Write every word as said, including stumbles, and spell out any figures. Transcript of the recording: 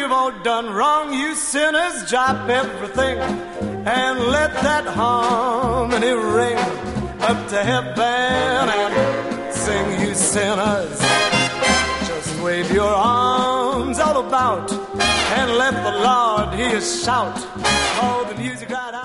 you've all done wrong, you sinners, drop everything and let that harmony ring up to heaven and sing, you sinners. Just wave your arms all about and let the Lord hear you shout. Oh, the music right out.